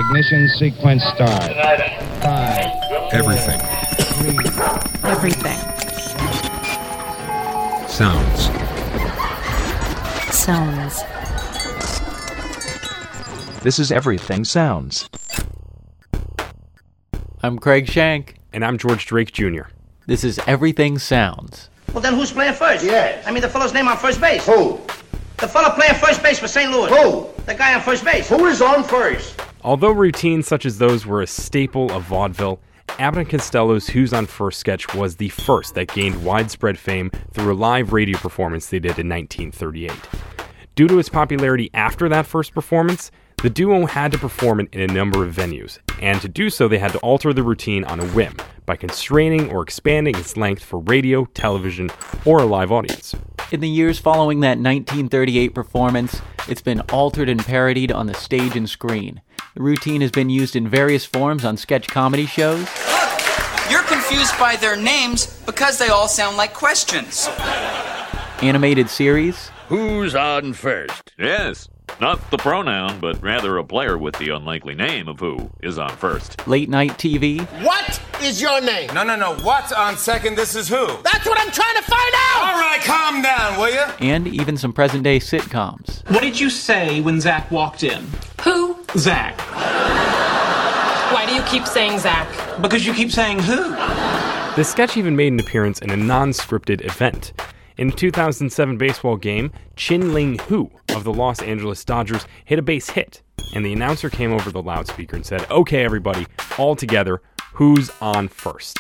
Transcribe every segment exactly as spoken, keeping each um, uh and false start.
Ignition sequence start. Five. Everything. Three. Everything. Sounds. Sounds. This is Everything Sounds. I'm Craig Shank. And I'm George Drake Junior This is Everything Sounds. Well, then who's playing first? Yeah. I mean, the fellow's name on first base. Who? The fellow playing first base for Saint Louis. Who? The guy on first base. Who is on first? Although routines such as those were a staple of vaudeville, Abbott and Costello's Who's on First sketch was the first that gained widespread fame through a live radio performance they did in nineteen thirty-eight. Due to its popularity after that first performance, the duo had to perform it in a number of venues, and to do so they had to alter the routine on a whim by constraining or expanding its length for radio, television, or a live audience. In the years following that nineteen thirty-eight performance, it's been altered and parodied on the stage and screen. The routine has been used in various forms on sketch comedy shows. Look, you're confused by their names because they all sound like questions. Animated series. Who's on first? Yes. Not the pronoun, but rather a player with the unlikely name of who is on first. Late night T V. What is your name? No, no, no. What's on second? This is who. That's what I'm trying to find out! All right, calm down, will you? And even some present-day sitcoms. What did you say when Zach walked in? Who? Zach. Why do you keep saying Zach? Because you keep saying who. The sketch even made an appearance in a non-scripted event. In a two thousand seven baseball game, Chin Ling Hu of the Los Angeles Dodgers hit a base hit, and the announcer came over the loudspeaker and said, "Okay, everybody, all together, who's on first?"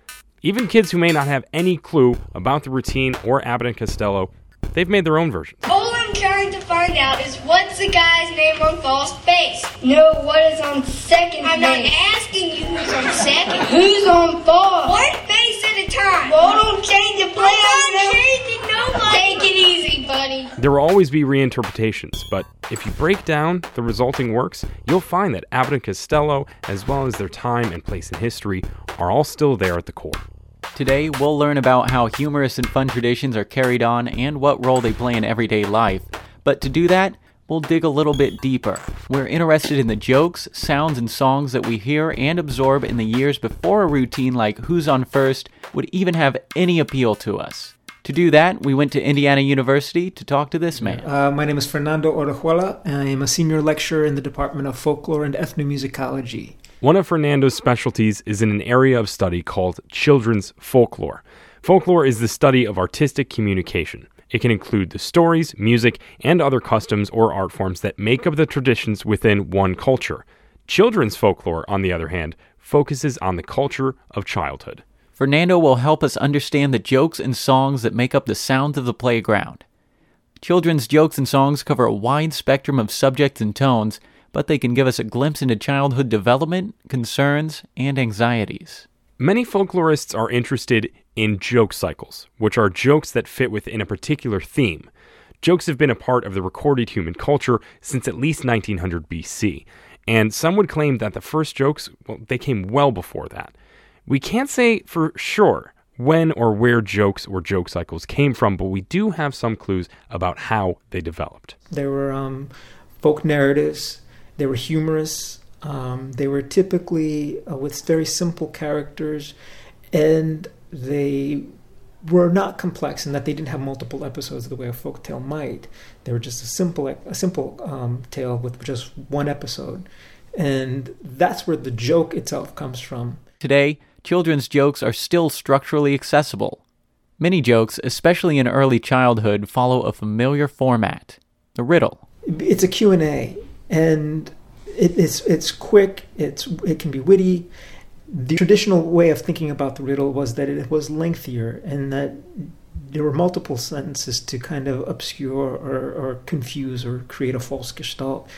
Even kids who may not have any clue about the routine or Abbott and Costello, they've made their own versions. All I'm trying to find out is what's the guy's name on first base? No, what is on second I'm base? I'm not asking you who's on second. Who's on first? One base at a time. Well, don't change the play. I'm not changing nobody. Take it easy, buddy. There will always be reinterpretations, but if you break down the resulting works, you'll find that Abbott and Costello, as well as their time and place in history, are all still there at the core. Today, we'll learn about how humorous and fun traditions are carried on and what role they play in everyday life. But to do that, we'll dig a little bit deeper. We're interested in the jokes, sounds, and songs that we hear and absorb in the years before a routine like Who's on First would even have any appeal to us. To do that, we went to Indiana University to talk to this man. Uh, my name is Fernando Orejuela, and I am a senior lecturer in the Department of Folklore and Ethnomusicology. One of Fernando's specialties is in an area of study called children's folklore. Folklore is the study of artistic communication. It can include the stories, music, and other customs or art forms that make up the traditions within one culture. Children's folklore, on the other hand, focuses on the culture of childhood. Fernando will help us understand the jokes and songs that make up the sounds of the playground. Children's jokes and songs cover a wide spectrum of subjects and tones, but they can give us a glimpse into childhood development, concerns, and anxieties. Many folklorists are interested in joke cycles, which are jokes that fit within a particular theme. Jokes have been a part of the recorded human culture since at least nineteen hundred B C, and some would claim that the first jokes, well, they came well before that. We can't say for sure when or where jokes or joke cycles came from, but we do have some clues about how they developed. There were um, folk narratives. They were humorous. Um, they were typically uh, with very simple characters, and they were not complex in that they didn't have multiple episodes the way a folk tale might. They were just a simple, a simple um, tale with just one episode, and that's where the joke itself comes from. Today, children's jokes are still structurally accessible. Many jokes, especially in early childhood, follow a familiar format: the riddle. It's a Q and A. And it, it's it's quick, it's it can be witty. The traditional way of thinking about the riddle was that it was lengthier and that there were multiple sentences to kind of obscure or, or confuse or create a false gestalt.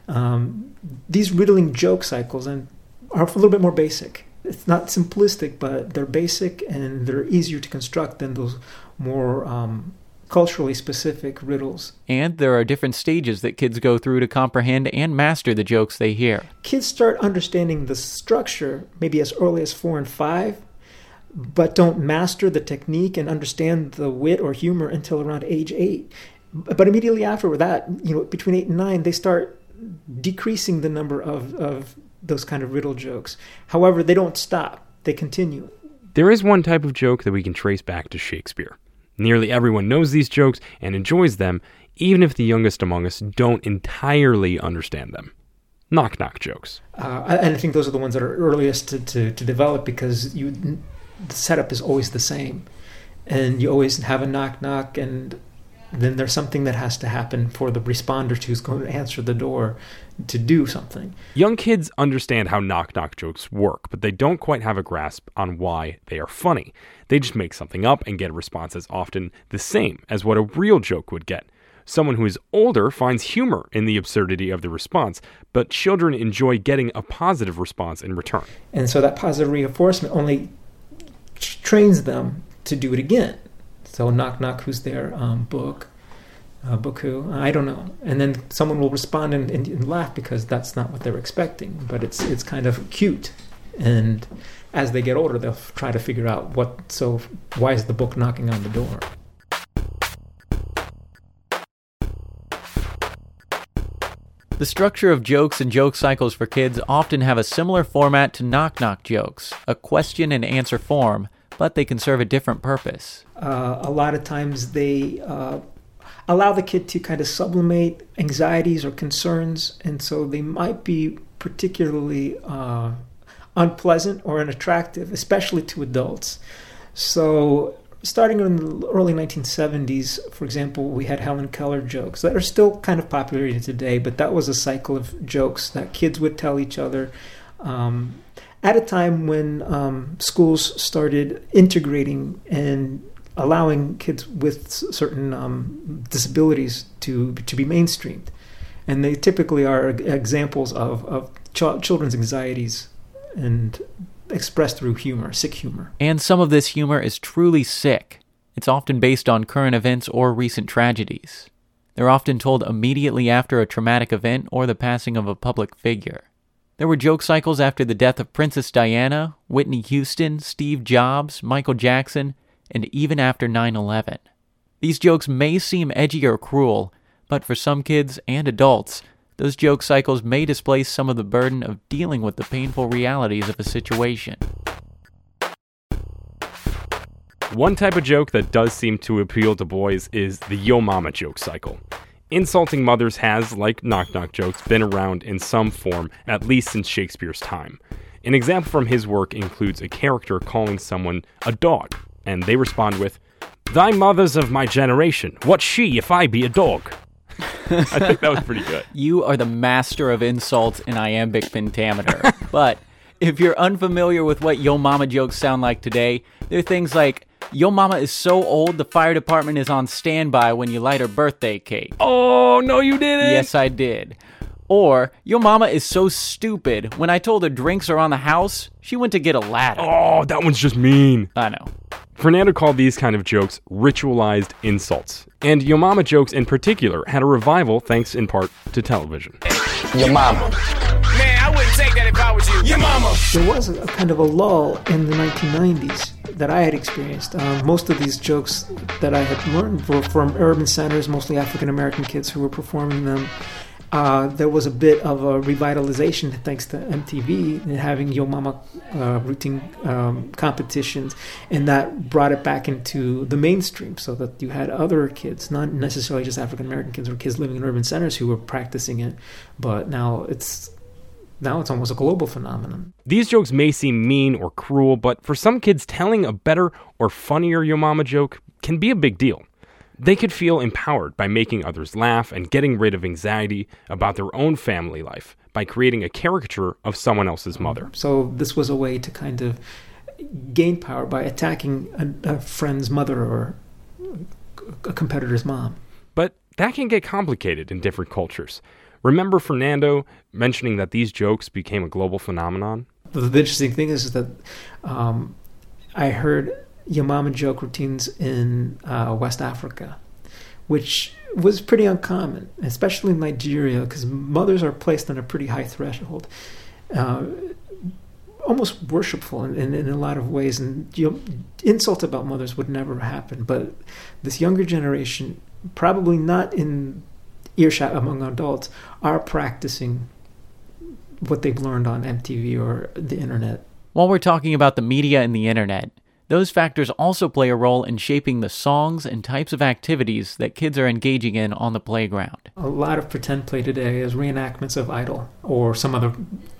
Um, these riddling joke cycles and are a little bit more basic. It's not simplistic, but they're basic and they're easier to construct than those more um, culturally specific riddles. And there are different stages that kids go through to comprehend and master the jokes they hear. Kids start understanding the structure maybe as early as four and five, but don't master the technique and understand the wit or humor until around age eight. But immediately after that, you know, between eight and nine, they start decreasing the number of, of those kind of riddle jokes. However, they don't stop. They continue. There is one type of joke that we can trace back to Shakespeare. Nearly everyone knows these jokes and enjoys them, even if the youngest among us don't entirely understand them. Knock-knock jokes. Uh, and I think those are the ones that are earliest to, to, to develop because you, the setup is always the same. And you always have a knock-knock, and then there's something that has to happen for the responder who's going to answer the door to do something. Young kids understand how knock-knock jokes work, but they don't quite have a grasp on why they are funny. They just make something up and get a response as often the same as what a real joke would get. Someone who is older finds humor in the absurdity of the response, but children enjoy getting a positive response in return. And so that positive reinforcement only trains them to do it again. So knock knock, who's there? Um, book, uh, book who? I don't know. And then someone will respond and, and, and laugh because that's not what they're expecting. But it's it's kind of cute. And as they get older, they'll try to figure out what. So why is the book knocking on the door? The structure of jokes and joke cycles for kids often have a similar format to knock-knock jokes, a question and answer form, but they can serve a different purpose. Uh, a lot of times they uh, allow the kid to kind of sublimate anxieties or concerns, and so they might be particularly uh, unpleasant or unattractive, especially to adults. So starting in the early nineteen seventies, for example, we had Helen Keller jokes that are still kind of popular today, but that was a cycle of jokes that kids would tell each other um, at a time when um, schools started integrating and allowing kids with certain um, disabilities to to be mainstreamed. And they typically are examples of, of ch- children's anxieties and expressed through humor, sick humor. And some of this humor is truly sick. It's often based on current events or recent tragedies. They're often told immediately after a traumatic event or the passing of a public figure. There were joke cycles after the death of Princess Diana, Whitney Houston, Steve Jobs, Michael Jackson, and even after nine eleven. These jokes may seem edgy or cruel, but for some kids and adults, those joke cycles may displace some of the burden of dealing with the painful realities of a situation. One type of joke that does seem to appeal to boys is the Yo Mama joke cycle. Insulting mothers has, like knock-knock jokes, been around in some form, at least since Shakespeare's time. An example from his work includes a character calling someone a dog, and they respond with, "Thy mother's of my generation, what she if I be a dog?" I think that was pretty good. You are the master of insults in iambic pentameter. But if you're unfamiliar with what Yo Mama jokes sound like today, they're things like, "Yo Mama is so old the fire department is on standby when you light her birthday cake." Oh, no you didn't! Yes, I did. Or, "Yo Mama is so stupid. When I told her drinks are on the house, she went to get a ladder." Oh, that one's just mean. I know. Fernando called these kind of jokes ritualized insults. And Yo Mama jokes in particular had a revival thanks in part to television. Your mama. Man, I wouldn't take that if I was you. Your mama. There was a, a kind of a lull in the nineteen nineties that I had experienced. Um, most of these jokes that I had learned were from urban centers, mostly African-American kids who were performing them. Uh, there was a bit of a revitalization thanks to M T V and having Yo Mama uh, routine um, competitions, and that brought it back into the mainstream so that you had other kids, not necessarily just African American kids or kids living in urban centers who were practicing it, but now it's now it's almost a global phenomenon. These jokes may seem mean or cruel, but for some kids, telling a better or funnier Yo Mama joke can be a big deal. They could feel empowered by making others laugh and getting rid of anxiety about their own family life by creating a caricature of someone else's mother. So this was a way to kind of gain power by attacking a, a friend's mother or a competitor's mom. But that can get complicated in different cultures. Remember Fernando mentioning that these jokes became a global phenomenon? The, the interesting thing is that um, I heard Yo Mama joke routines in uh, West Africa, which was pretty uncommon, especially in Nigeria, because mothers are placed on a pretty high threshold, uh, almost worshipful in, in, in a lot of ways. And you know, insults about mothers would never happen. But this younger generation, probably not in earshot among adults are practicing what they've learned on M T V or the internet. While we're talking about the media and the internet, those factors also play a role in shaping the songs and types of activities that kids are engaging in on the playground. A lot of pretend play today is reenactments of Idol or some other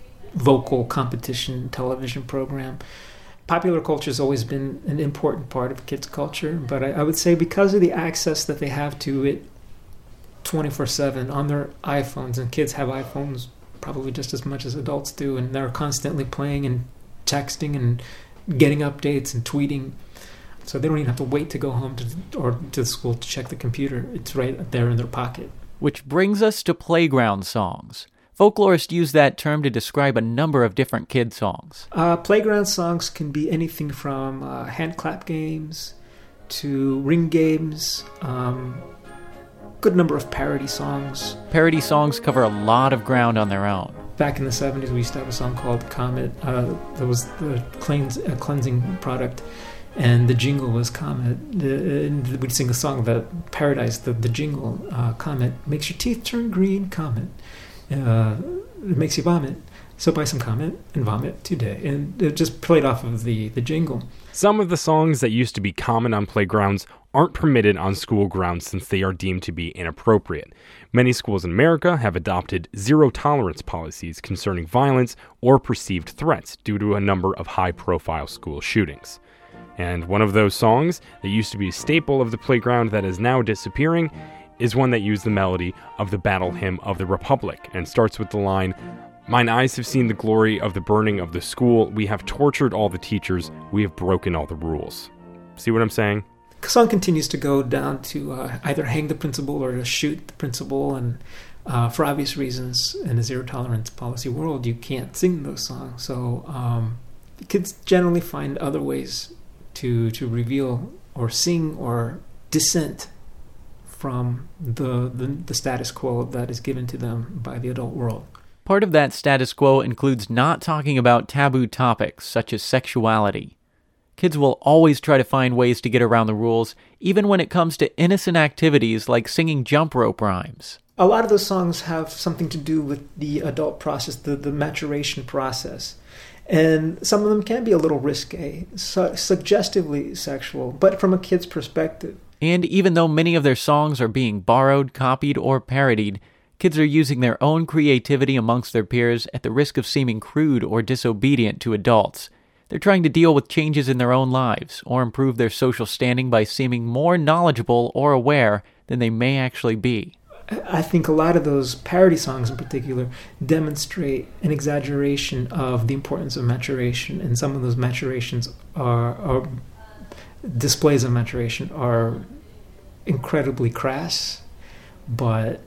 vocal competition television program. Popular culture has always been an important part of kids' culture, but I, I would say because of the access that they have to it twenty-four seven on their iPhones, and kids have iPhones probably just as much as adults do, and they're constantly playing and texting and getting updates and tweeting, so they don't even have to wait to go home to or to school to check the computer. It's right there in their pocket. Which brings us to playground songs. Folklorists use that term to describe a number of different kid songs. Uh, playground songs can be anything from uh, hand clap games to ring games, um, good number of parody songs. Parody songs cover a lot of ground on their own. Back in the seventies, we used to have a song called Comet. Uh, that was the cleans, uh, cleansing product, and the jingle was Comet. Uh, and we'd sing a song that parodized the, the jingle. Uh, Comet makes your teeth turn green, Comet. Uh, it makes you vomit. So buy some Comet and vomit today. And it just played off of the, the jingle. Some of the songs that used to be common on playgrounds aren't permitted on school grounds since they are deemed to be inappropriate. Many schools in America have adopted zero-tolerance policies concerning violence or perceived threats due to a number of high-profile school shootings. And one of those songs that used to be a staple of the playground that is now disappearing is one that used the melody of the Battle Hymn of the Republic and starts with the line, "Mine eyes have seen the glory of the burning of the school. We have tortured all the teachers. We have broken all the rules." See what I'm saying? The song continues to go down to uh, either hang the principal or to shoot the principal, and uh, for obvious reasons, in a zero-tolerance policy world, you can't sing those songs. So um, kids generally find other ways to to reveal or sing or dissent from the, the the status quo that is given to them by the adult world. Part of that status quo includes not talking about taboo topics such as sexuality. Kids will always try to find ways to get around the rules, even when it comes to innocent activities like singing jump rope rhymes. A lot of those songs have something to do with the adult process, the, the maturation process. And some of them can be a little risque, su- suggestively sexual, but from a kid's perspective. And even though many of their songs are being borrowed, copied, or parodied, kids are using their own creativity amongst their peers at the risk of seeming crude or disobedient to adults. They're trying to deal with changes in their own lives or improve their social standing by seeming more knowledgeable or aware than they may actually be. I think a lot of those parody songs in particular demonstrate an exaggeration of the importance of maturation, and some of those maturations are, are displays of maturation are incredibly crass, but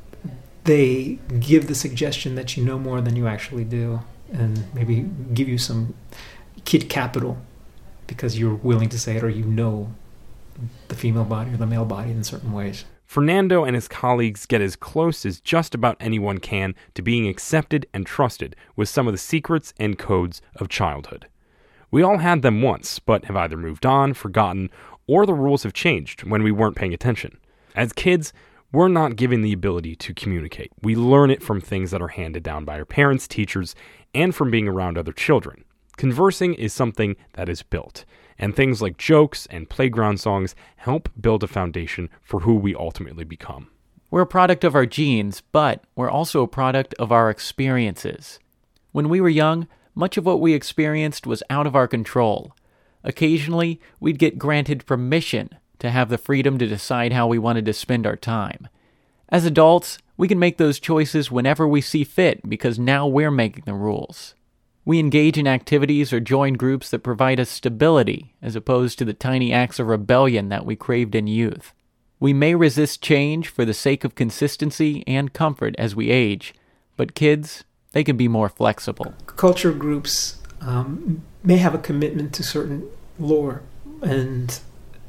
they give the suggestion that you know more than you actually do, and maybe give you some kid capital because you're willing to say it, or you know the female body or the male body in certain ways. Fernando and his colleagues get as close as just about anyone can to being accepted and trusted with some of the secrets and codes of childhood. We all had them once, but have either moved on, forgotten, or the rules have changed when we weren't paying attention. As kids, we're not given the ability to communicate. We learn it from things that are handed down by our parents, teachers, and from being around other children. Conversing is something that is built, and things like jokes and playground songs help build a foundation for who we ultimately become. We're a product of our genes, but we're also a product of our experiences. When we were young, much of what we experienced was out of our control. Occasionally, we'd get granted permission to have the freedom to decide how we wanted to spend our time. As adults, we can make those choices whenever we see fit because now we're making the rules. We engage in activities or join groups that provide us stability as opposed to the tiny acts of rebellion that we craved in youth. We may resist change for the sake of consistency and comfort as we age, but kids, they can be more flexible. Culture groups um, may have a commitment to certain lore, and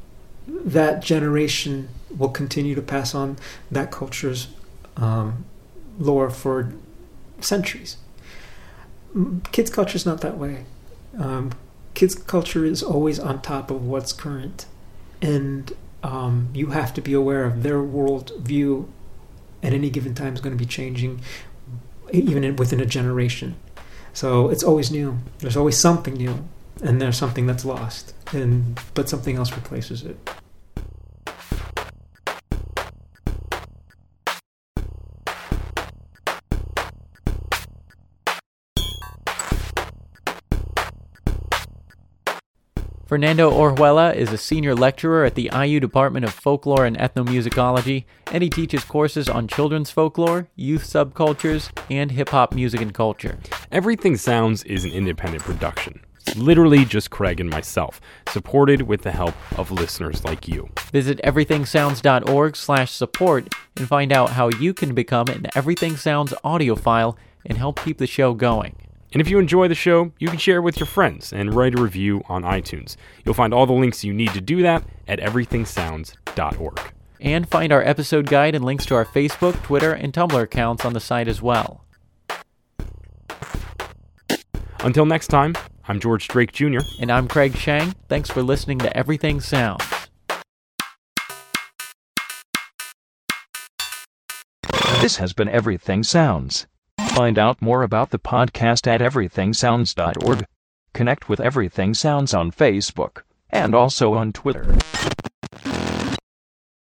that generation will continue to pass on that culture's um, lore for centuries. Kids' culture is not that way. Um, kids' culture is always on top of what's current, and um, you have to be aware of their world view at any given time is going to be changing, even in, within a generation. So it's always new. There's always something new, and there's something that's lost, and but something else replaces it. Fernando Orjuela is a senior lecturer at the I U Department of Folklore and Ethnomusicology, and he teaches courses on children's folklore, youth subcultures, and hip-hop music and culture. Everything Sounds is an independent production. It's literally just Craig and myself, supported with the help of listeners like you. Visit everything sounds dot org slash support and find out how you can become an Everything Sounds audiophile and help keep the show going. And if you enjoy the show, you can share it with your friends and write a review on iTunes. You'll find all the links you need to do that at everything sounds dot org. And find our episode guide and links to our Facebook, Twitter, and Tumblr accounts on the site as well. Until next time, I'm George Drake Junior And I'm Craig Shang. Thanks for listening to Everything Sounds. This has been Everything Sounds. Find out more about the podcast at everything sounds dot org. Connect with Everything Sounds on Facebook and also on Twitter.